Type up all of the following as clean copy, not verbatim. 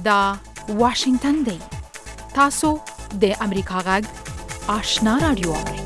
دا واشنگتن دی. تاسو د امریکا غږ آشنا رادیو اورئ.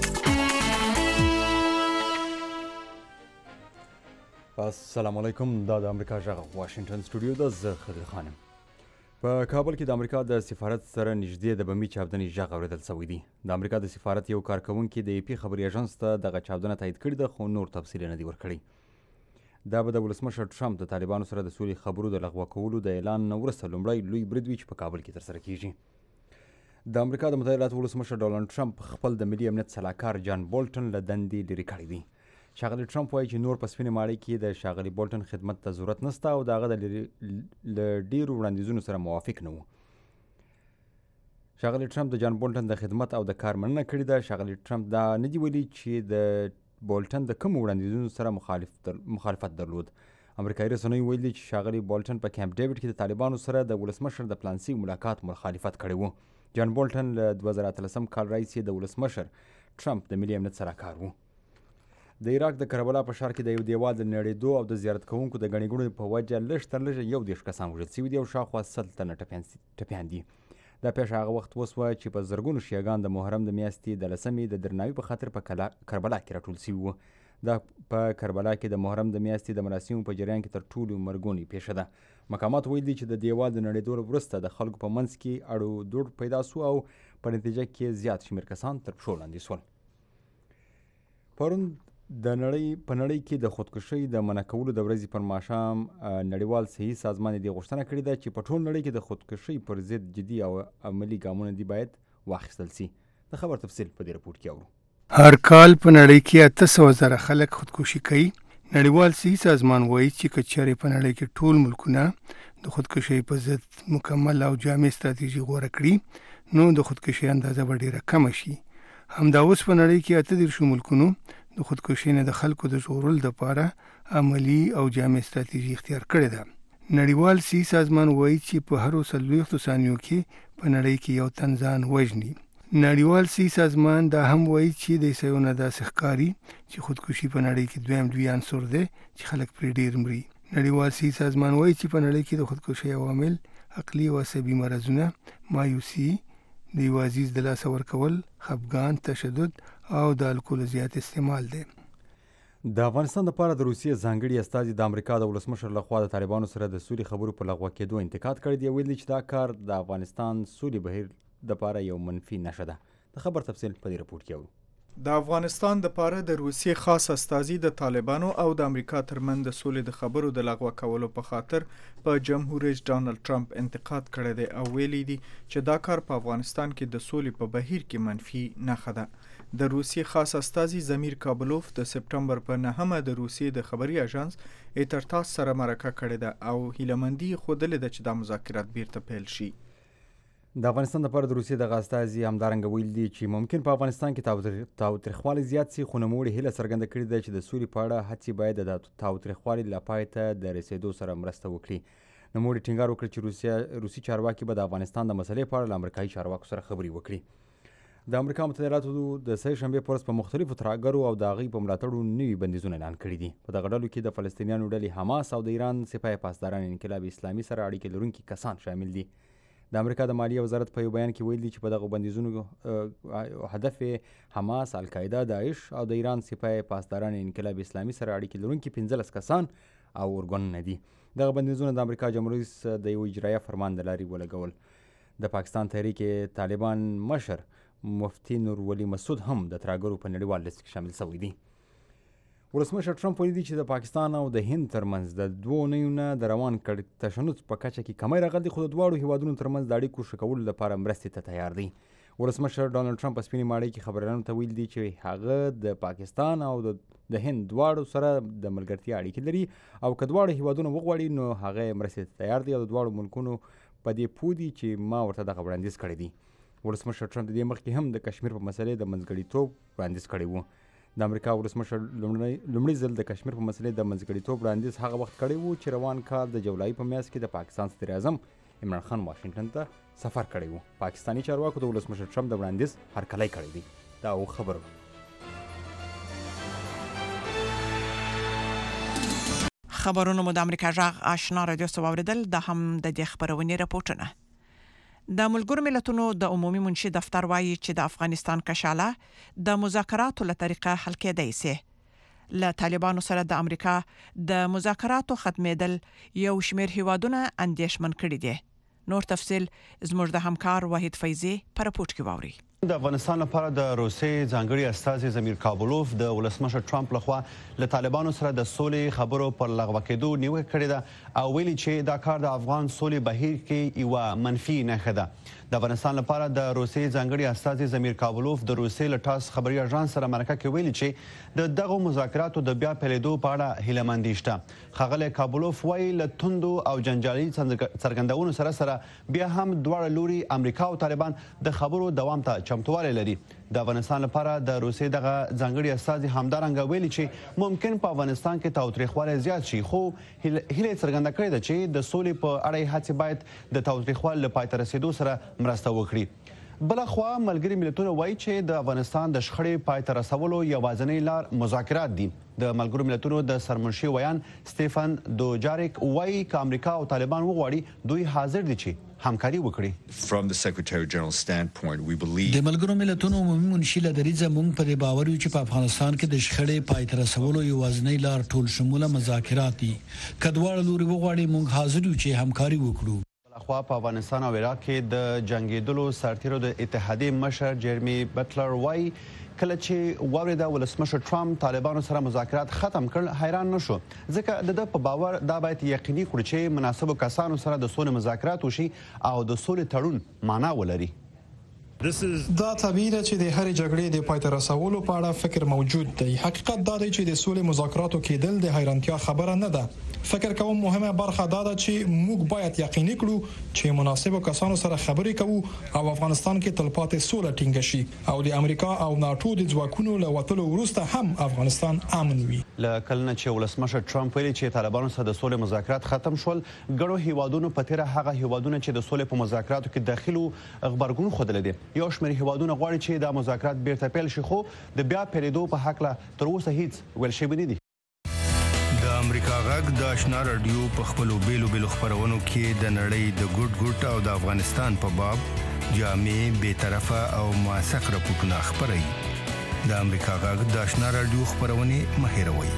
السلام علیکم. دا د امریکا غږ واشنگتن سټوډیو ده. زه خلیل خانم. په کابل کې د امریکا د سفارت سره نږدې د بمي چاودنې غږ اورېدل شوی دی. د امریکا د سفارت یو کارکونکي د AP خبري ایجنس ته دغه چاودنه تایید کړې ده، خو نور تفصیل نه دی ورکړی. دا به د ولسمشر ټرمپ د طالبانو سره د سولې خبرو د لغوه کولو د اعلان نه وروسته لومړی لوی برید وي چې په کابل کې ترسره کیږي. د امریکا د متحده ایالاتو ولسمشر ډونالډ ټرمپ خپل د ملي امنیت سلاکار جان بولټن له دندې لرې کړی دی. ښاغلی ټرمپ وایي چې نور په سپینې ماڼۍ کې د ښاغلي بولټن خدمت ته ضرورت نشته او د هغه له ډیرو وړاندیزونو سره موافق نه و. ښاغلی ټرمپ د جان بولټن د خدمت او د کار مننه کړې ده. ښاغلی ټرمپ دا نه دي ویلي چې د بولټن د کومو وړاندیزونو سره مخالفت درلود. امریکایي رسنیو ویلي چې ښاغلی بولټن په کیمپ ډیوډ کې د طالبانو سره د ولسمشر د پلان شوي ملاقات مخالفت کړی و. جان بولټن له 2013 کال راهیسې د ولسمشر ټرمپ د ملي امنیت سلاکار و. د عراق د کربلا په ښار کې د یو دیوال د نړېدو او د زیارت کوونکو د ګڼې ګوڼې په وجه لږ تر لږه 11 کسان وژل شوي دي او شاوخوا 100 تنه ټپیان دي. دا پیښه هغه وخت وسوه چې په زرګونو شیعګان د محرم د میاشتې د 10مې د درناوي په خاطر په کربلا کې راټول شوي وو. دا په کربلا کې د محرم د میاشتې د مراسمو په جریان کې تر ټولو مرګونې پیښه ده. مقامات ویلي چې د دیوال د نړېدو وروسته د خلکو په منځ کې اړو دوړ پیدا سو او په نتیجه کې زیات شمېر کسان تر پښو لاندې سول. پرون په نړۍ کې د خودکشۍ د منع کولو د ورځې پر ماښام نړیوال صحي سازمان دې غوښتنه کړې ده چې په ټول نړۍ کې د خودکشۍ پر ضد جدي او عملي ګامونه دې باید واخیستل شي. د خبر تفصیل په دې رپورټ کې اورو. هر کال په نړۍ کې 800,000 خلک خودکشي کوي. نړیوال صحي سازمان وایي چې که چېرې په نړۍ کې ټول ملکونه د خودکشۍ په ضد مکمل او جامع ستراتیژي غوره کړي نو د خودکشۍ اندازه به ډېره کمه شي. همدا اوس په نړۍ کې 38 ملکونو د خودکشۍ نه د خلکو د ژغورلو لپاره عملي او جامع ستراتیژي اختیار کړې ده. نړیوال صحي سازمان وایي چې په هرو 40 ثانیو کې په نړۍ کې یو تن ځان وژني. نړیوال صحي سازمان دا هم وایي چې د عیسایو نه داسې ښکاري چې خودکشي په نړۍ کې دویم لوی عنصر دی چې خلک پرې ډېر مري. نړیوال صحي سازمان وایي چې په نړۍ کې د خودکشۍ عوامل عقلي او عصبي مرضونه، مایوسي، د یو عزیز د لاسه ورکول، خفګان، تشدد او د الکول زیات استعمال دی. د افغانستان لپاره د روسیې ځانګړي استازي د امریکا د ولسمشر لخوا د طالبانو سره د سولې خبرو په لغوه کېدو انتقاد کړی دی. ویلي چې دا کار د افغانستان سولې بهیر لپاره یو منفي نښه ده. د خبر تفصیل په دې رپورټ کې اورو. د افغانستان لپاره د روسیې خاص استازي د طالبانو او د امریکا ترمنځ د سولې د خبرو د لغوه کولو په خاطر په جمهور رئیس ډانلډ ټرمپ انتقاد کړی دی او ویلي دي چې دا کار په افغانستان کې د سولې په بهیر کې منفي نښه ده. د روسیې خاص استازي زمیر کابلوف د سپټمبر په 9 د روسیې د خبري اژانس ایترتاس سره مرکه کړې ده او هیلهمندي ښودلې ده چې دا مذاکرات بیرته پیل شي. د افغانستان لپاره د روسیې دغه استازي همدارنګه ویل دي چې ممکن په افغانستان کې تاوتریخوالی زیات شي، خو نوموړي هیله څرګنده کړې ده چې د سولې په اړه هڅې باید د تاوتریخوالي له پای ته د رسېدو سره مرسته وکړي. نوموړي ټینګار وکړ چې روسي چارواکي به د افغانستان د مسلې په اړه له امریکایي چارواکو سره خبرې وکړي. د امریکا متحده ایالاتو د سه شنبې په ورځ په مختلفو ترهګرو او د هغوی په ملاتړو نوي بندیزونه اعلان کړي دي. په دغه ډلو کې د فلسطینیانو ډلې حماس او د ایران سپاه پاسداران انقلاب اسلامي سره اړیکې لرونکي کسان شامل دي. د امریکا د مالیې وزارت په یو بیان کې ویلي چې په دغه بندیزونو هدف حماس، القاعده، داعش او د ایران سپاه پاسداران انقلاب اسلامي سره اړیکې لرونکي 15 کسان او ارګانونه دي. دغه بندیزونه د امریکا جمهور رئیس د یو اجرایه فرمان د لارې ولګول. د پاکستان تحریک طالبان مشر مفتی نور ولی مسعود هم د ترهګرو په نړیوال لیست کې شامل شوی دی. ولسمشر ټرمپ ویلي چې د پاکستان او د هند ترمنځ د دوو اونیو نه د روان تشنج په کچه کې کمی راغلی، خو د دواړو هیوادونو ترمنځ د اړیکو ښه کولو لپاره مرستې ته تیار دی. ولسمشر ډانلډ ټرمپ په سپینې ماڼۍ کې خبریالانو ته ویلي دي چې هغه د پاکستان او د هند دواړو سره د ملګرتیا اړیکې لري او که دواړو هیوادونه وغواړي نو هغه مرستې ته تیار دی او د دواړو ملکونو په دې پوه دي چې ما ورته دغه وړاندیز کړی دی. ولسمشر ټرمپ د دې مخکې هم د کشمیر په مسلې د منځګړیتوب وړاندیز کړی و. د امریکا ولسمشر لومړی ځل د کشمیر په مسلې د منځګړیتوب وړاندیز هغه وخت کړی و چې روان کال د جولای په میاشت کې د پاکستان صدر اعظم عمران خان واشنګټن ته سفر کړی و. پاکستاني چارواکو د ولسمشر ټرمپ د وړاندیز هرکلی کړی دی. دا خبره خبرونه مو د امریکا جغ آشنا رادیو سواوریدل د هم د دې خبرونې راپورټونه. د ملګرو ملتونو د عمومي منشي دفتر وایي چې د افغانستان کشاله د مذاکراتو له طریقه حل کېدای شي. له طالبانو سره د امریکا د مذاکراتو ختمېدل یو شمېر هیوادونه اندېښمن کړي دي. نور تفصیل زموږ د همکار وحید فیضی په راپورټ کې واوري. د افغانستان لپاره د روسیې ځانګړي استازي زمیر کابلوف د ولسمشر ټرمپ لخوا له طالبانو سره د سولې خبرو پر لغوه کېدو نیوکه کړې ده او ویلي چې دا کار د افغان سولې بهیر کې یوه منفي نښه ده. د افغانستان لپاره د روسیې ځانګړي استازي زمیر کابلوف د روسیې له ټاس خبري اژانس سره مرکه کې ویلي چې د دغو مذاکراتو د بیا پیلېدو په اړه هیلهمندي شته. ښاغلی کابلوف وایي له توندو او جنجالي څرګندونو سره بیا هم دواړه لوري امریکا او طالبان د خبرو دوام ته چمتووالی لري. د افغانستان لپاره د روسیې دغه ځانګړي استازي همدارنګه ویلي چې ممکن په افغانستان کې تاوتریخوالی زیات شي، خو هیله څرګنده کړې ده چې د سولې په اړه هڅې باید د تاوتریخوالي له پای ته رسېدو سره مرسته وکړي. بلخوا ملګري ملتونه وایي چې د افغانستان د شخړې پای ته رسولو یوازینۍ لار مذاکرات دي. د ملګرو ملتونو د سرمنشي ویان سټیفن دوجاریک وایي که امریکا او طالبان وغواړي دوی حاضر دي چې همکاري وکړي. From the Secretary General standpoint, we believe د ملګرو ملتونو عمومي منشي له دریځه موږ په دې باور یو چې په افغانستان کې د شخړې پای ته رسولو یوازینۍ لار ټول شموله مذاکرات دي. که دواړه لوري وغواړي موږ حاضر یو چې همکاري وکړو. خو په افغانستان او عراق کې د جنگیدلو سرتیرو د اتحادیې مشر جیرمی بټلر وایي کله چې واورېده ولسمشر ټرمپ طالبانو سره مذاکرات ختم کړل حیران نشو، ځکه د ده په باور دا باید یقیني کړو چې مناسبو کسانو سره د سولې مذاکرات وشي او د سولې تړون معنا ولري. دا طبیعي ده چې د هرې جګړې د پای ته رسولو په اړه فکر موجود دی. حقیقت دا دی چې د سولې مذاکراتو کېدل د حیرانتیا خبره نه ده. فکر کوم مهمه برخه دا ده چې موږ باید یقیني کړو چې مناسبو کسانو سره خبرې کوو او افغانستان کې تلپاتې سوله ټینګه شي او د امریکا او ناتو د ځواکونو له وتلو وروسته هم افغانستان امن وي. له کلنه چې ولسمشر ټرمپ ویلي چې طالبانو سره د سولې مذاکرات ختم شول، ګڼو هیوادونو په تیره هغه هیوادونه چې د سولې په مذاکراتو کې داخلو غبرګون ښودلی دی. یو شمېر هیوادونه غواړي چې دا مذاکرات بیرته پیل شي، خو د بیا پیلېدو په هکله تر اوسه هیڅ ویل شوي نه دي. د امریکا غږ د آشنا رادیو په خپلو بیلو خبرونو کې د نړۍ د ګډ او د افغانستان په باب جامع، بی‌طرفه او موثق راپورټونه خپروي. د امریکا غږ د آشنا رادیو خبرونه مه هېروئ.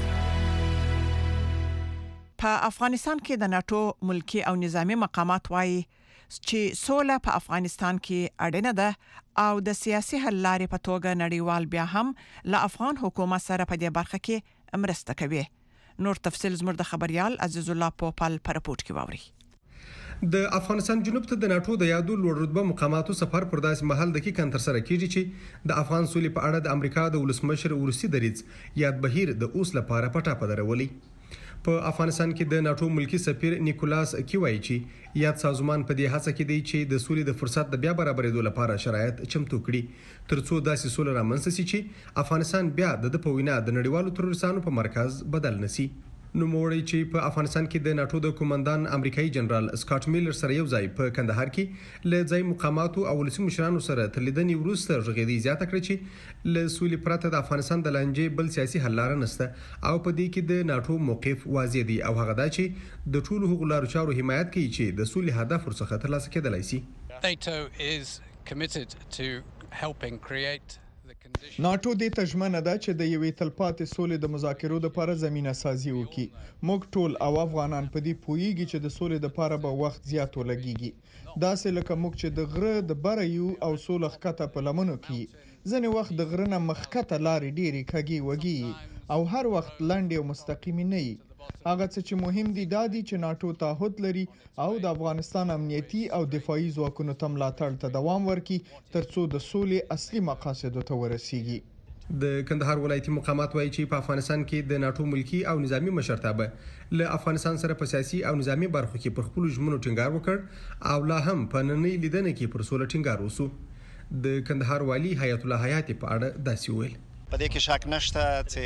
په افغانستان کې د ناتو ملکی او نظامی مقامات وایي چې سوله په افغانستان کې اړینه ده او د سیاسي حل لارې په توګه نړیوال بیا هم له افغان حکومت سره په دې برخه کې مرسته کوي. نور تفصیل زموږ د خبريال عزیز الله پوپل پر راپورټ کې واوري. د افغانستان جنوب ته د ناتو د یادو لوړ رتبه مقاماتو سفر پر داسې مهال د کې تر سره کیږي چې د افغان سولې په اړه د امریکا د ولسمشر ورسي دریځ یاد بهیر د اوس لپاره پټه پدرولي. په افغانستان کې د ناتو ملکی سفیر نیکولاس کی وایي چې یاد سازمان په دې هڅه کې دی چې د سولې د فرصت د بیا برابرېدو لپاره شرایط چمتو کړي ترڅو داسې سوله رامنځته شي چې افغانستان بیا د په وینا د نړیوالو تروریستانو په مرکز بدل نشي. نوموړی چې په افغانستان کې د ناتو د کمانډان امریکایي جنرال سکاټ میلر سره یو ځای په کندهار کې له ځای مقاماتو او ولسي مشرانو سره تر لیدنې وروسته غږېدی زیاته کړې چې له سولې پرته د افغانستان د لانجې بل سیاسي حل لاره نشته او په دې کې د ناتو موقف واضح دی او هغه دا چې د ټولو حقوقو لارو چارو حمایت کوي چې د سولې هدف ورڅخه ترلاسه کېدلای شي. NATO is committed to helping create ناټو دې ته ژمنه ده چې د یوې تلپاتې سولې د مذاکرو لپاره زمينه سازي وکړي. موږ ټول او افغانان په دې پوهیږي چې د سولې لپاره به وخت زیات ولګيږي. داسې لکه موږ چې د غره د بره یو او سولې ښکته په لمنو کې ځنې وخت د غره نه مخکته لارې ډېرې کږې وږي او هر وخت لاندې او مستقیمي نه وي. هغه څه چې مهم دي دا دي چې ناټو تعهد لري او د افغانستان امنیتي او دفاعي ځواکونو ته ملاتړ ته دوام ورکړي ترڅو د سولې اصلي مقاصدو ته ورسیږي. د کندهار ولایتي مقامات وایي چې په افغانستان کې د ناټو ملکی او نظامی مشرتابه له افغانستان سره په سیاسي او نظامی برخو کې پر خپل ژمنو ټینګار وکړ او لا هم په نننۍ لیدنه کې پر سولې ټینګار وسو. د کندهار والی حیات الله حیاتي په اړه داسې ویل: په دې کې شک نشته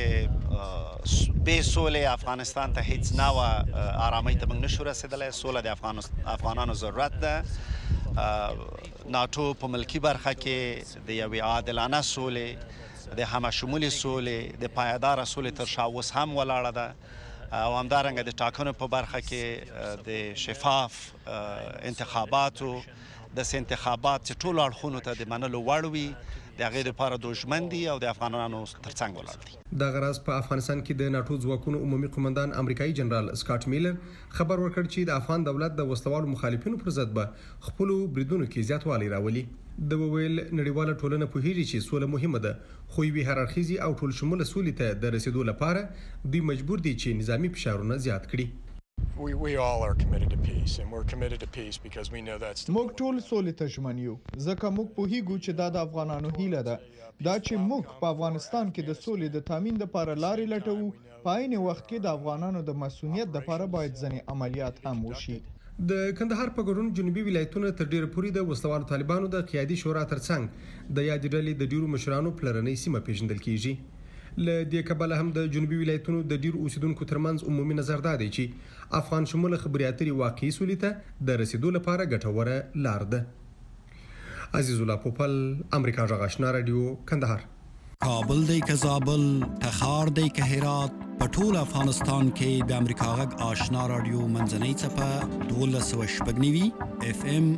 چې به سولې افغانستان ته هیڅ نوع آرامۍ ته موږ نشو رسیدلی. سوله د افغانانو ضرورت ده. ناټو په ملکی برخه کې د یوې عادلانه سولې، د همشمولي سولې، د پایدار سولې تر شا اوس هم ولاړه ده. او همدارنګه د ټاکنو په برخه کې د شفاف انتخاباتو د انتخابات چې ټولو اړخونو ته د منلو وړ وي د هغې لپاره دښمن دي او د افغانانو ترڅنګ ولاړ دي. دغه راز په افغانستان کې د ناټو ځواکونو عمومي قومندان امریکایي جنرال سکاټ میلر خبر ورکړ چې د افغان دولت د وسلوالو مخالفینو پر ضد به خپلو بریدونو کې زیاتوالی راولي. د وویل نړیواله ټولنه پوهیږي چې سوله مهمه ده، خو یوې هررخیزي او ټول شموله سولې ته د رسیدو لپاره دوی مجبور دي چې نظامی فشارونه زیات کړي. We all are committed to peace, and we're committed to peace because we know that's موږ ټول سولې ته ژمن یو، ځکه موږ پوهیږو چې دا د افغانانو هیله ده، دا چې موږ په افغانستان کې د سولې د تامین لپاره لارې لټوو. په عین وخت کې د افغانانو د مسؤلیت لپاره باید ځینې عملیات هم وشي. د کندهار په ګډون جنوبي ولایتونو تر ډیره پورې د وسلوالو طالبانو د قیادي شورا ترڅنګ د یادې ډلې د ډیرو مشرانو پلرنۍ سیمه پیژندل کیږي. له دې کبله هم د جنوبي ولایتونو د ډیرو اوسیدونکو ترمنځ عمومي نظر دا دی چې افغان شموله خبري اترې واقعي سولې ته د رسیدو لپاره ګټوره لار ده. عزیز الله پوپل، امریکا غږ آشنا رادیو، کندهار. کابل دی که زابل، تخار دی که هرات، په ټول افغانستان کې د امریکا غږ آشنا رادیو منځنۍ څپه 1290 FM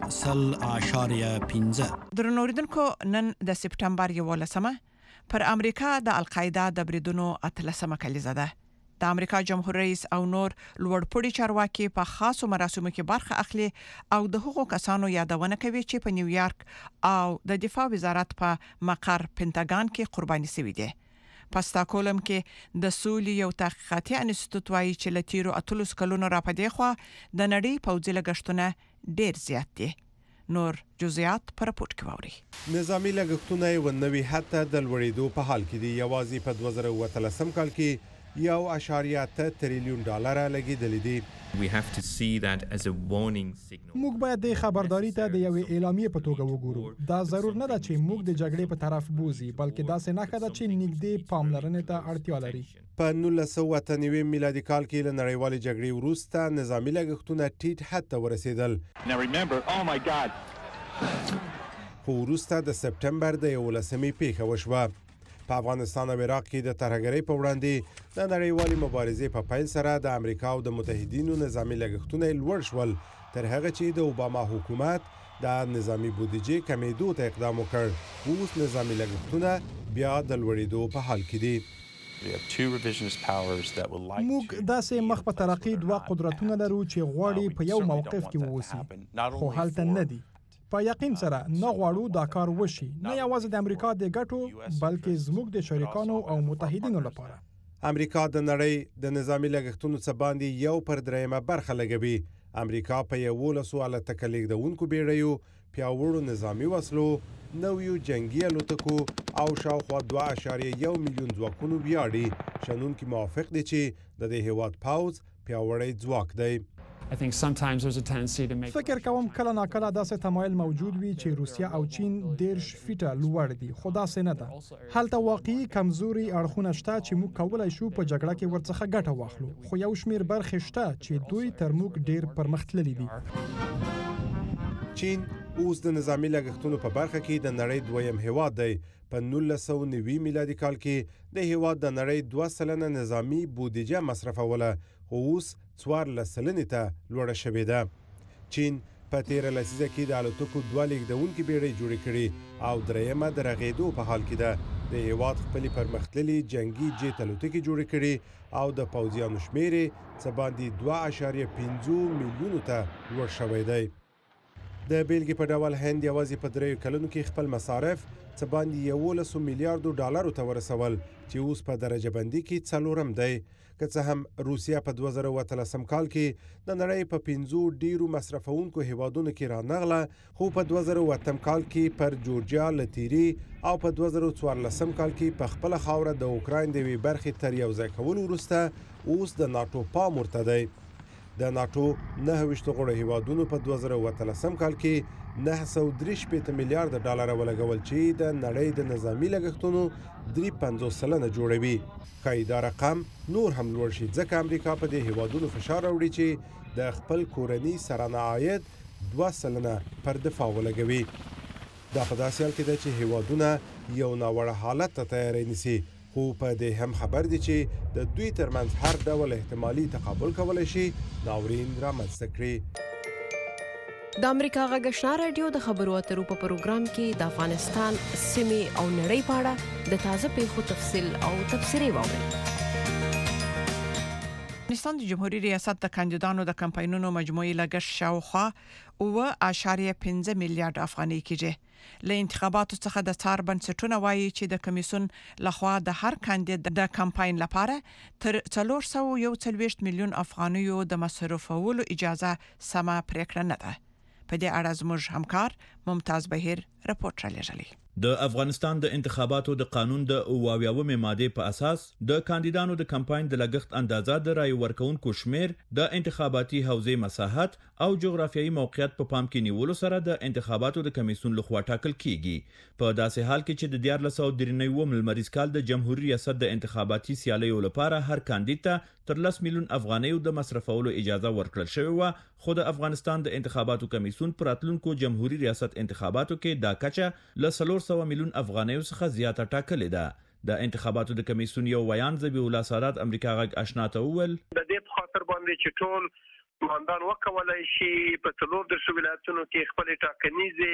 0.15. درنو اوریدونکو، نن د سپټمبر 11 پر امریکا د القاعده د بریدونو 13مه کلیزه ده. د امریکا جمهور رئیس او نور لوړپوړي چارواکي په خاصو مراسمو کې برخه اخلي او د هغو کسانو یادونه کوي چې په نیویارک او د دفاع وزارت په مقر پینټاګان کې قرباني شوي دي. په ستاکهولم کې د سولې یو تحقیقاتي انسټیټیوټ وایي چې له تیرو 18 کلونو راپدې خوا د نړۍ پوځي لګښتونه ډېر زیات دي. نور جزئیات پر راپورټ کې واوري. نظامی لګښتونه یو نوي حد ته د لوړېدو په حال کې دي. یوازې په 2013 کال کې 1.8 تریلیون ډالر لګیدلې دي. موږ باید د خبرداري ته د یو اعلامیه په توګه وګورو. دا ضرور نه ده چې موږ د جګړې په طرف بوزي، بلکې دا څه نه ده چې نږدې پاملرنې ته اړتیا لري. په 1998 میلادي کال کې له نړیوالې جګړې وروسته نظامی لګښتونه ټیټ حد ته ورسېدل. خو وروسته د سپټمبر د 11مې پیښه وشوه. په افغانستان او عراق کې د ترهګرۍ په وړاندې د نړیوالې مبارزې په پیل سره د امریکا او د متحدینو نظامی لګښتونه لوړ شول، تر هغه چې د اوباما حکومت د نظامی بودیجې کمیدو ته اقدام وکړ. اوس نظامی لګښتونه بیا د لوړېدو په حال کې دي. موږ داسې مخ په ترقی دوه قدرتونه لرو چې غواړي په یو موقف کې ووسی، خو هلته نه دي. په یقین سره نه غواړو دا کار وشي، نه یوازې د امریکا د ګټو بلکې زموږ د شریکانو او متحدینو لپاره. امریکا د نړۍ د نظامی لګښتونو څخه باندې 1/3 برخه لګوي. امریکا په 11 الوتکه لیږدونکو بیړیو، پیاوړو نظامی وسلو، نویو جنگي الوتکو او شاوخوا 2.1 میلیون ځواکونو ویاړي. شنونکي موافق دي چې د دې هیواد پوځ پیاوړی ځواک دی. فکر کوم کله ناکله داسې تمایل موجود وي چې روسیه او چین 10 فیټه لوړ دي، خو داسې نه ده. هلته واقعي کمزوري اړخونه شته چې موږ کولای شو په جګړه کې ورڅخه ګټه واخلو، خو یو شمیر برخې شته چې دوی تر موږ ډیر پرمختللي دي. چین اوس د نظامی لګښتونو په برخه کې د نړۍ دویم هیواد دی. په 1990 میلادي کال کې د هیواد د نړۍ 2% نظامی بودیجه مصرفوله، خو اوس 14% ته لوړه شوې ده. چین په 13 لسیزه کې د الوتکو 2 لیږدونکي بیړۍ جوړې کړي او درېیمه د رغېدو په حال کې ده. د هیواد خپلې پرمختللي جنگي جیټ الوتکې جوړې کړي او د پوځیانو شمیر څه باندې 2.5 میلیونو ته لوړ شوی دی. د بیلګې په ډول هند یوازې په 3 کلونو کې خپل مصارف څه باندې 11 میلیارډ ډالرو ته ورسول، چې اوس په درجه بندي کې 4م دی. که څه هم روسیه په 2013 کال کې د نړۍ په 5 ډیرو مصرفونکو هیوادونو کې رانغله، خو په 2008 کال کې پر جورجیا، لتیری او په 2014 کال کې په خپل خاوره د اوکراین د وی برخې تر یو ځای کولو وروسته اوس د ناتو پام ورته دی. د ناتو 29 غړو هیوادونو په 2013 کال کې 930 میلیارډ ډالر ولګول چې د نړۍ د نظامی لګښتونو 53% جوړوي. ښایي دا رقم نور هم لوړ شي ځکه امریکا په دې هیوادونو فشار راوړي چې د خپل کورني سرانه عاید 2% پر دفاع ولګوي. دا په داسې حال کې ده چې هیوادونه یو ناوړه حالت ته تیاری نیسي خو په دې هم خبر دي چې د دوی ترمنځ هر ډول احتمالي تقابل کولای شي ناورین رامنځته کړي. د امریکا غږ آشنا رادیو د خبرو اترو په پروګرام کې د افغانستان سیمې او نړۍ په اړه د تازه پیښو تفصیل او تبصرې واورئ. افغانستان د جمهوریت ریاست د کاندیدانو د کمپاینونو مجموعي لګښت شاوخوا 9.5 میلیارډ افغانۍ کېږي. له انتخاباتو څخه د څار بنسټونه وایي چې د کمیسیون لخوا د هر کاندید د کمپاین لپاره تر 441 میلیون افغانیو د مصرفولو اجازه سمه پریکړه نه ده. په دې اړه زموږ همکار ممتاز بهیر رپورټ رالیږلی. د افغانستان د انتخاباتو د قانون د 28مې ماده په اساس د کاندیدانو د کمپاین د لګښت اندازه د رای ورکونکو شمیر د انتخاباتي حوزې مساحت او جغرافیایي موقعیت په پام کې نیولو سره د انتخاباتو د کمیسیون لخوا ټاکل کیږي. په داسې حال کې چې د 1493 ملمریز کال د جمهوریت ریاست د انتخاباتي سیالیو لپاره هر کاندید ته تر 10 میلیون افغانیو د مصرفولو اجازه ورکړل شوې و، خو د افغانستان د انتخاباتو کمیسیون پر راتلونکو جمهوریت ریاست انتخاباتو کې دا کچه له 400 میلیون افغانیو څخه زیاته ټاکلې ده. د انتخاباتو د کمیسیون یو ویان ذبیح الله سادات امریکا غږ آشنا ته وویل د دې په خاطر باندې چې ټول ماندان وکولای شي په څلور د ولایتونو کې خپل ټاکنیزې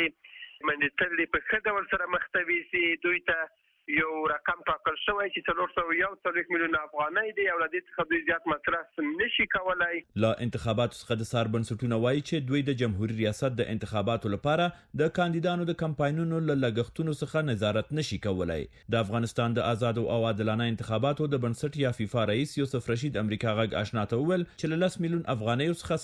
منځتلې په ښه ډول سره مختوي سي دوی ته یو رقم ټاکل شوی چې 441 میلیون افغانۍ دی او د دې څخه دوی زیات مصرف نشي کولای. لا انتخاباتو څخه د سار بنسټونه وایي چې دوی د جمهوریت ریاست د انتخاباتو لپاره د کاندیدانو د کمپاینونو له لګښتونو څخه نظارت نشي کولای. د افغانستان د آزاد او عادلانه انتخاباتو د بنسټ یا فیفا رئیس یوسف رشید امریکا غږ آشنا ته وویل چې له 10 میلیون افغانۍ څخه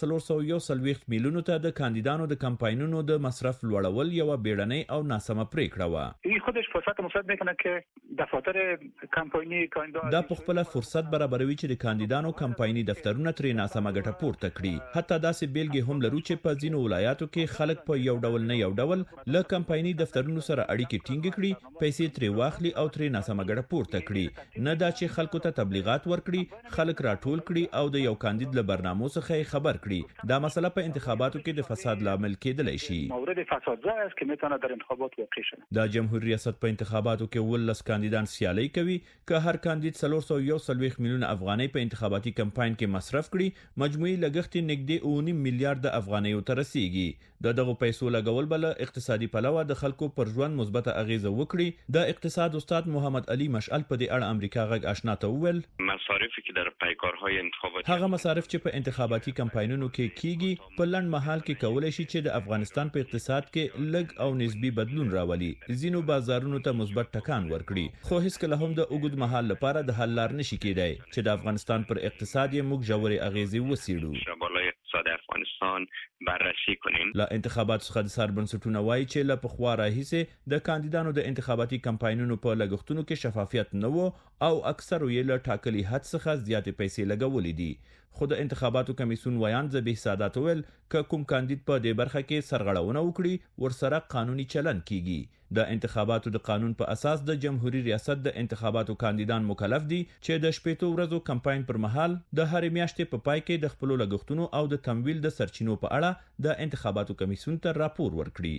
441 میلیون ته د کاندیدانو د کمپاینونو د مصرف لوړول یو بیړنۍ او ناسمه پریکړه و. این خودش فرصت مساعد میکنه که دفاتر کمپاینی کاندیدان دا په خپل فرصت برابروي چې د کاندیدانو کمپایني دفترونه ترې ناسمه ګټه پورته کړي. حتی داسې بیلګې هم لرو چې په ځینو ولایاتو کې خلک په یو ډول نه یو ډول له کمپایني دفترونو سره اړیکې ټینګ کړي، پیسې ترې واخلي او ترې ناسمه ګټه پورته کړي. نه دا چې خلکو ته تبلیغات ورکړي، خلک راټول کړي او د یو کاندید له برنامو څخه خبر کړي. دا مسله په انتخاباتو کې د فساد لامل کېدلی شي. مورد فسادزا است که میتونه در انتخابات واقع شه. د جمهوریت ریاست په انتخاباتو کې 19 کاندیدان سیالي کوي که هر کاندید 441 میلیون افغانۍ په انتخاباتي کمپاین کې مصرف کړي، مجموعي لګښت نږدې 9 میلیارډ افغانۍ ته رسیږي. دغه پیسو لګول بل اقتصادي پلوه د خلکو پر ژوند مثبته اغیزه وکړي. د اقتصاد استاد محمد علي مشعل په دې اړه امریکا غږ آشنا ته وویل مصارفی که در پیکارهای انتخاباتی هغه مصارف چې په انتخاباتي کمپاینونو کې کیږي په لنډ مهال کې کولای شي چې د افغانستان په اقتصاد کې لږ او نسبی بدلون راولي، ځینو بازارونو ته مثبت ټکان ورکړي، خو هیڅ کله هم د اوږد مهال لپاره د حل لار نشي کېدای چې د افغانستان پر اقتصاد یې موږ ژورې اغیزې وڅېړو. اقتصاد افغانستان بررسی کنیم. لا انتخابات څخه د سر بنسټونه وایي چې له پخوا راهیسې د کاندیدانو د انتخاباتي کمپاینونو په لګښتونو کې شفافیت نه و او اکثر یې له ټاکلي حد څخه زیاتې پیسې لګولې دي. خو د انتخاباتو کمیسیون ویان ذبیح سادات ویل که کوم کاندید په دې برخه کې سرغړونه وکړي ورسره قانوني چلن کیږي. د انتخاباتو د قانون په اساس د جمهوریت ریاست د انتخاباتو کاندیدان مکلف دي چې د شپږ ورځو کمپاین پر مهال د هر میاشتې په پای کې د خپل لګښتونو او د تمویل د سرچینو په اړه د انتخاباتو کمیسیون ته راپور ورکړي.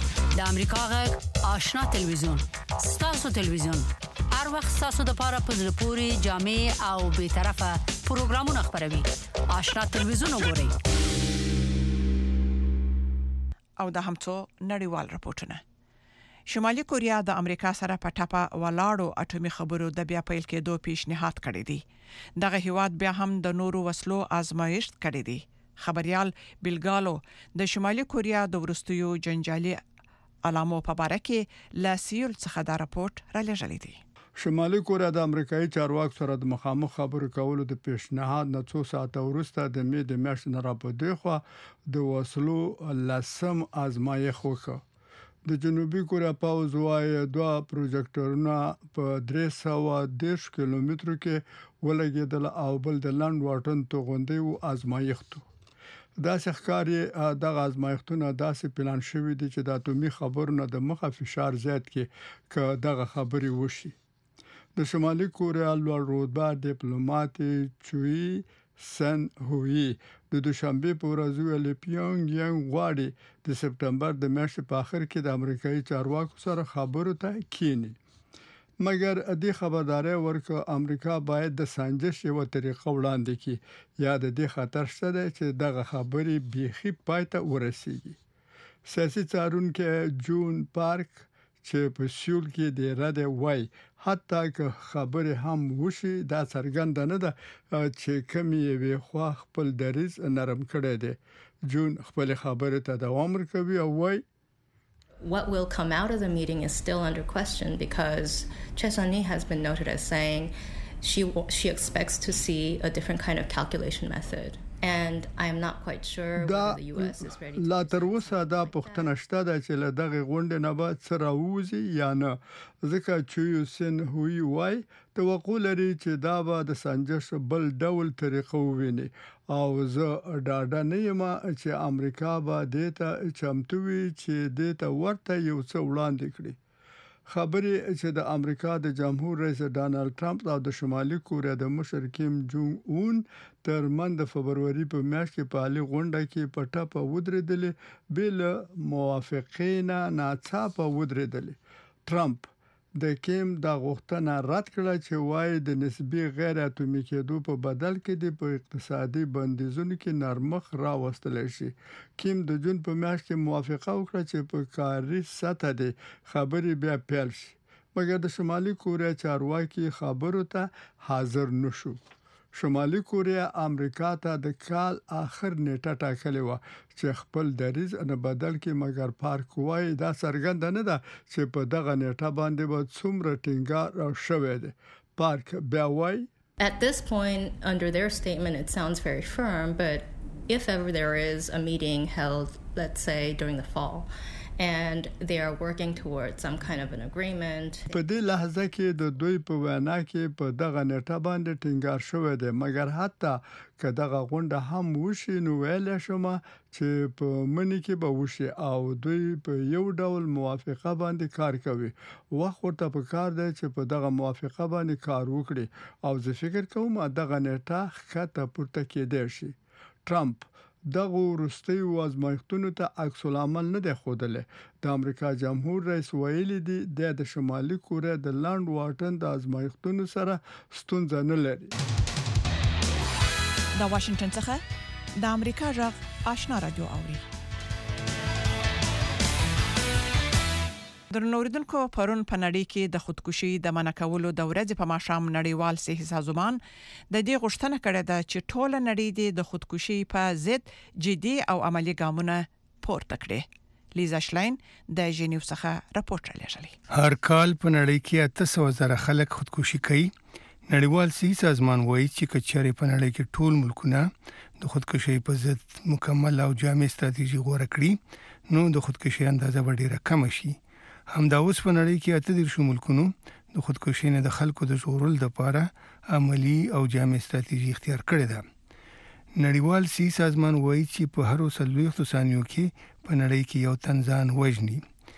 د امریکا غږ آشنا تلویزیون ستاسو تلویزیون هر وخت ستاسو د لپاره په زړه پورې جامع او به طرفه پروګرامونه خبروي. آشنا تلویزیون وګورئ. او د همڅو نړیوال راپورټونه. شمالي کوریا د امریکا سره په ټاپه ولاړو اټومي خبرو د بیا پیل کېدو پیشنهاد کړی دی. دغه هیواد بیا هم د نورو وسلو آزمایښت کړی دی. خبريال بیلګالو د شمالي کوریا د ورستیو جنجالي علامو په اړه کې لا سیول څخه دا راپورټ را لېږلی دی. شمالي کوریا د امریکایي چارواکو سره د مخامخ خبرو کولو د پیشنهاد نه څو ساعته وروسته د میاشتې نه راپورې خو د وسلو لسم آزمایښت وکړ. د جنوبي کوریا پاوز وايي دوه پروجیکټورونه په 310 کیلومترو کې ولګېدل او بل د لند واټن توغندې او آزمایښتو. دا ښکاري دغه آزمایښتونه داسې پلان شوی دي چې د اټومي خبرونو د مخه فشار زیات کې ک دغه خبري وشي. د شمالي کوریا لوړ رتبه ډیپلوماټ چوي سن هوي د دوشنبه په ورځ ویل پیونګ یانګ غواړي د سپټمبر د میاشتې په اخر کې د امریکایي چارواکو سره خبرو ته کینی. مګر د خبرداري ورکو امریکا باید د سنجش یو طریقه وړاندې کړي یا د دې خطر شته چې دغه خبرې بيخي پایته ورسیږي. سیاسي څارونکو جون پارک چې په سیول کې د راډي وای حتی که خبره هم وشي دا څرګند نه ده چې کمی وي خو خپل دریز نرم کړی دی. جون خپل خبره ته دوام ورکوي او وای What will come out of the meeting is still under question because Chesani has been noted as saying she expects to see a different kind of calculation method. And I am not quite sure whether the US is ready to. لا تر اوسه دا پښتنه شته د چې له دغه غونډې نه به څه راوځي یا نه ځکه چې یوسن هوی وای توقع لري چې دا به د سنجش بل ډول طریقه وویني او زه ډاډه نه یم چې امریکا به دته چمتو وي چې دته ورته یو څه وړاندې کړي. خبرې چې د امریکا د جمهور رئیس ډانلډ ټرمپ او د شمالي کوریا د مشر کیم جونګ اون ترمن د فبرवरी په میاشت کې په عالي غونډه کې په ټاپه ودرېدل بل موافقین ناڅاپه ودرېدل. ټرمپ د کیم د غوښتنه رد کړه چې وایي د نسبی غیر اتومي کېدو په بدل کې د په اقتصادي بندیزونو کې نرمخ راوستل شي. کیم د جون په میاشت کې موافقه وکړه چې په کاري سطح د خبرې بیا پیل شي مګر د شمالي کوریا چارواکي خبرو ته حاضر نشو. شمالي کوریا امریکا ته د کال اخر نیټه ټاکلې و چې خپل دریز نه بدل کې مګر پارک وای دا څرګند نه ده چې په دغه نیټه باندې به څومره ټینګار او شوه دی. پارک بیا وای At this point, under their statement, it sounds very firm, but if ever there is a meeting held, let's say, during the fall, and they are working towards some kind of an agreement. په دې لحظه کې د دوی په وینا کې په دغه نیټه باندې ټینګار شوی دی مګر حتی که دغه غونډه هم وشي نو ویل شم چې په منی کې به وشي او دوی په یو ډول موافقه باندې کار کوي. وخت ورته په کار دی چې په دغه موافقه باندې کار وکړي او زه فکر کوم دغه نیټه ښکته پورته کېدای شي. ټرمپ دغه وروستي وازمایښتونو ته عکس العمل نه دی ښودلی. د امریکا جمهور رئیس ویلي دی د شمالي کوریا د لاند واټن د ازمایښتونو سره ستونزه نه لري. د واشنگټن څخه د امریکا غږ آشنا رادیو اوري. درنوریدونکو پرون په نړۍ کې د خودکشي د منع کولو د ورځې په ماښام نړیوال صحي سازمان د دې غوښتنه کړې ده چې ټول نړۍ د خودکشي په ضد جدي او عملی ګامونه پورته کړي. لیزا شلاین د جنیو څخه راپورټ راغلی. هر کال په نړۍ کې 800,000 خلک خودکشي کوي. نړیوال صحي سازمان وایي چې کچېره په نړۍ کې ټول ملکونه د خودکشي په ضد مکمل او جامع ستراتیژي غوړه کړي نو د خودکشي اندازه ډیره کم شي. همدا اوس په نړۍ کې 18 ملکونو د خودکشي نه د خلکو د ژغورل لپاره عملی او جامع ستراتیژي اختیار کړې ده. نړیوال صحي سازمان وایي چې په هر 30 ثانیو کې په نړۍ کې یو تن ځان وژني.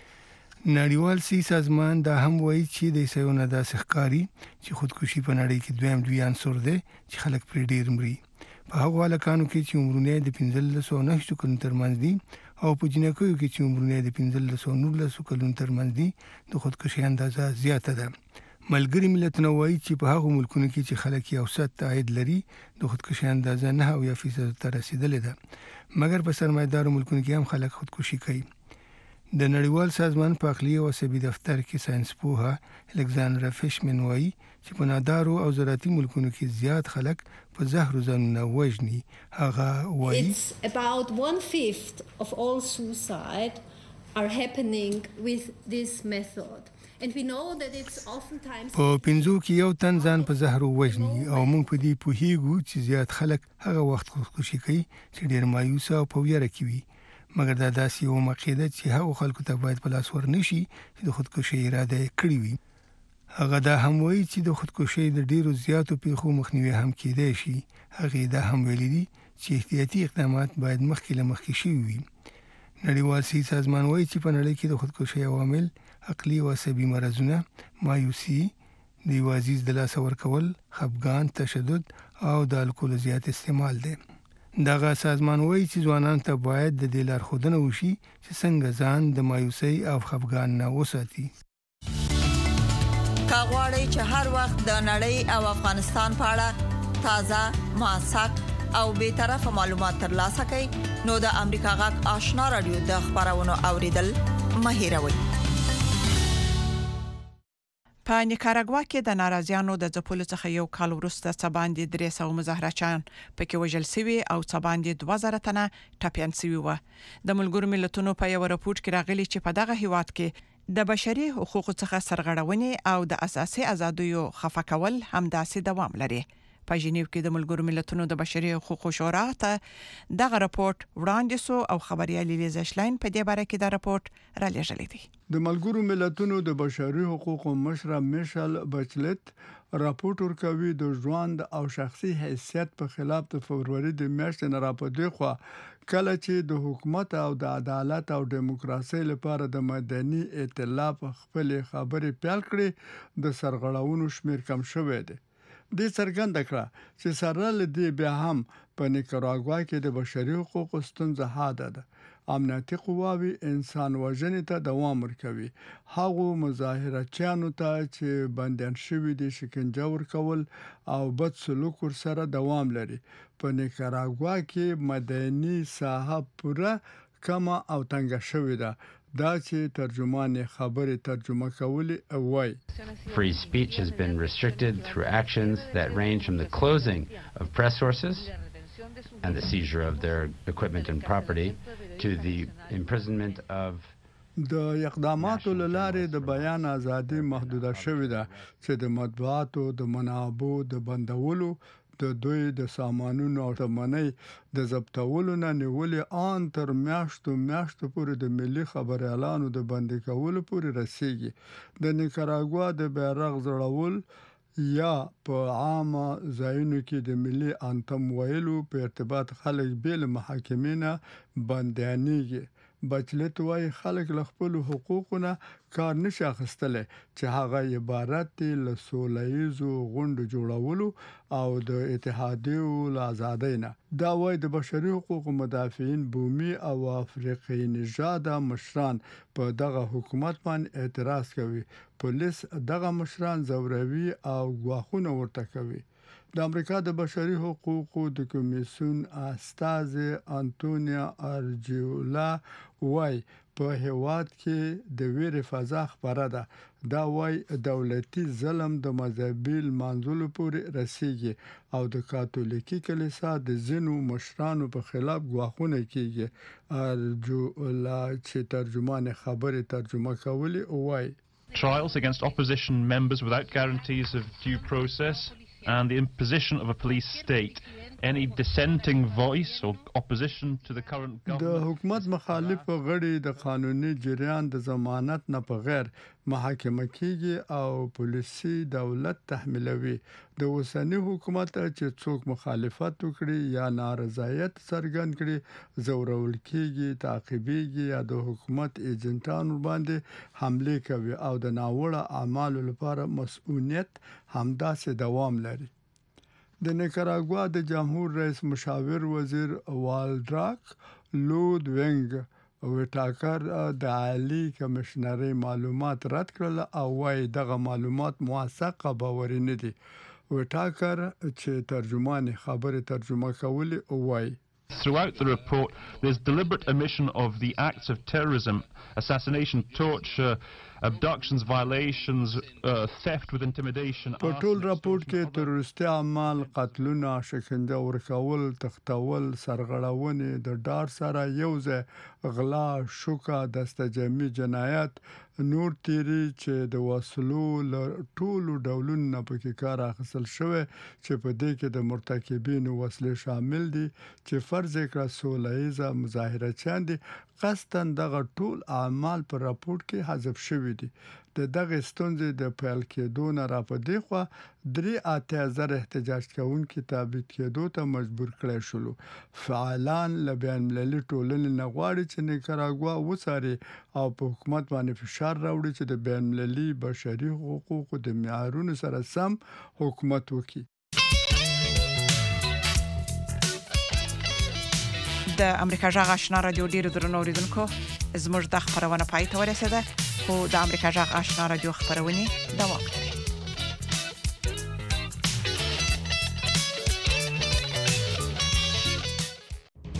نړیوال صحي سازمان دا هم وایي چې د سيونه د ښکاری چې خودکشي په نړۍ کې دویم دوی عنصر دی چې خلک پر ډیر مري. په هغه حالکانو کې چې عمرونه د 15 کلونو ترمنځ دي او په جنکو کې چې عمرونه د 15 کلونو ترمنځ دي د خودکشي اندازه زیاته ده. ملګری ملتونه وایي چې په هغه ملکونو کې چې خلک یو ست عاید لري د خودکشي اندازه 9% ته رسیدلې ده مګر په سرمایدارو ملکونو کې هم خلک خودکشي کوي. د نړیوال سازمان په عقلي او عصبي دفتر کې ساينس پوها الکساندرا فیشمن وایي چې په نادارو او زراعتي ملکونو کې زیات خلک په زهر ځانونه وژني. هغه وایي It's about 1/5 of all suicide are happening with this method. And we know that it's oftentimes په پنځو کې یو تن ځان په زهر وژني او موږ په دې پوهیږو چې زیات خلک هغه وخت خودکشي کوي چې ډیر مایوس او په ویره کې وي مګر دا داسې یو مقیده چې هغه خلکو ته باید په لاس ورنشي چې د خودکشي اراده کړی وي. هغه دا هم وایي چې د خودکشي د ډیرو زیاتو پیښو مخنیوي هم کېدای شي. هغه دا هم ویلي دي چې احتیاطي اقدامات باید مخکې شي وي. نړیوال صحي سازمان وایي چې په نړۍ کې د خودکشي عوامل عقلي او عصبي مرزونه، مایوسي، د وازیز د لاس ورکول، خفګان، تشدد او د الکول زیات استعمال دي. دغه سازمان وایي چې ځوانان ته باید د دې لارښودنه وشي چې څنګه ځان د مایوسي او خفګان نه وساتي. کاغوري چې هر وخت د نړۍ او افغانستان په اړه تازه موثق او به طرفه معلومات ترلاسه کړئ نو د امریکا غږ آشنا رادیو د خبرونو اوریدل مه هېروئ. په نیکاراګوا کې د ناراضیانو د ځپلو څخه یو کال وروسته څباندې 300 مظاهرچیان پکې وژل شوي او څباندې 2000 تنه ټپيان شوي و. د ملګرو ملتونو په یو راپور کې راغلي چې په دغه هیواد کې د بشري حقوقو څخه سرغړونې او د اساسي ازادیو خفه کول همداسې دوام لري. په ژنیو کې د ملګرو ملتونو د بشري حقوقو شورا ته دغه راپورټ وړاندې شو او خبريالي لیزا شلاین په دې باره کې دا راپورټ را لېږلی دی. د ملګرو ملتونو د بشري حقوقو مشر میشل بچلت راپورټ ورکوي د ژوند او شخصي حیثیت په خلاف د فبرवरी د میاشتې نه راپدې خو کله چې د حکومت او د عدالت او دیموکراسي لپاره د مدني ائتلاف خپل خبرې پیل کړې د سرغړاونو شمیر کم شوی دی. د څرګند کړه چې سره لدی بیا هم په نیکاراګوا کې د بشري حقوقو ستونزه حاده ده. امنیتي قواوی انسان وژنې ته دوام ورکوي. هغه مظاهرچیانو ته چې بندیان شوي دي شکنجه ورکول او بد سلوک ورسره دوام لري. په نیکاراګوا کې مدني ساحه پوره کما او تنګ شوې ده. دا چې ترجمان خبرې ترجمه کولی وای. Free speech has been restricted through actions that range from the closing of press sources and the seizure of their equipment and property to the imprisonment of د اقداماتو لاره د بیان ازادي محدوده شوې ده چې د مطبوعاتو د منابعو د بندولو د دوی د سامانونو او تمنۍ د ضبطولو نه نیولې ان تر میاشتو پورې د ملي خبر اعلانو د بندي کولو پورې رسیدي. د نیکاراګوا د بیرغ زړول یا په عامه ځایونو کې د ملي انتم ویلو په ارتباط خلک بیل محاکمینه بندیانېږي. بچلت وايي خلک له خپل حقوقونه کار نشي اخیستلی چې هغه عبارت دي له سولهییزو غونډو جوړولو او د اتحادیو له ازادۍ نه. دا وايي د بشري حقوقو مدافعین بومي او افریقایي نژاده مشران په دغه حکومت باندې اعتراض کوي. پولیس دغه مشران زوروي او غواخونه ورته کوي. د امریکا د بشري حقوقو د کمیسیون استاذ انټونیا ارجولا وايي په هیواد کې د ویرې فضا خبره ده. دا وايي دولتي ظلم د مذهبي منځلو پورې رسیږي او د کاتولیکي کلیسا د ځینو مشرانو په خلاف غواخونه کیږي. ارجولا چې ترجمان خبرې ترجمه کولی وايي Trials against opposition members without guarantees of due process and the imposition of a police state. Any dissenting voice or opposition to the current government. د حکومت مخالف غړي د قانوني جریان د ضمانت نه په غیر محاکمه کیږي او پولیسي دولت تحمیلوي. د اوسنی حکومت چې څوک مخالفت وکړي یا نارضایت څرګند کړي زورول کیږي، تعقیبېږي یا د حکومت ایجنټانو باندې حمله کوي او د ناوړه اعمالو لپاره مسؤلیت همداسې دوام لري. د نیکاراګوا د جمهور رئیس مشاور وزیر والډراک لودوینګ وټاکر د عالی کمشنري معلومات رد کړل او وايي دغه معلومات موثق باوري نه دي. وټاکر چې ترجمان خبرې ترجمه کولی وايي Throughout the report, there's deliberate omission of the acts of terrorism, assassination, torture, abductions, violations, theft with intimidation. په ټول راپورټ کې تروریستي اعمال، قتلونه، شکنجه ورکول، تختول، سرغړونې د ډار سره یوځای غلا، شوکه، دستجمعي جنایت، نور تیری چې د وسلو له ټولو ډولونو نه پکې کار اخیستل شوی چې په دې کې د مرتکبینو وسلې شامل دي چې فرض کړه سولهییزه مظاهرچیان دي. قصداً دغه ټول اعمال په راپورټ کې حذف شوي دي. د دغه ستونزې د پیل کېدو نه راپدې خو 3,000 احتجاج کوونکي تابع کېدو ته مجبور کړي شول. فعالان له بین المللي ټولنې نه غواړي چې نیکاراګوا وڅاري او په حکومت باندې فشار راوړي چې د بین المللي بشري حقوقو د معیارونو سره سم حکومت وکړي. د امریکا جغ آشنا رادیو ډیرو درنو اوریدونکو زموږ د خبرونه پای ته ورسېده خو د امریکا جغ آشنا رادیو خبرونه دوام